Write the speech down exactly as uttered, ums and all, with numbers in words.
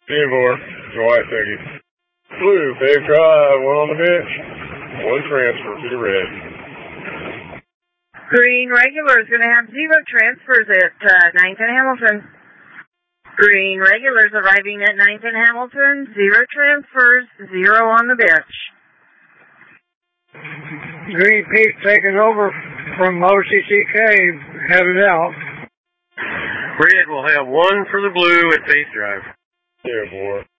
Seymour, Dwight ticket. Blue, Dave Drive, one on the bench, one transfer to the red. Green regular is going to have zero transfers at uh, ninth and Hamilton. Green regulars arriving at ninth and Hamilton, zero transfers, zero on the bench. Green Peak taking over from O C C K, headed out. Red will have one for the blue at base drive. Yeah, boy.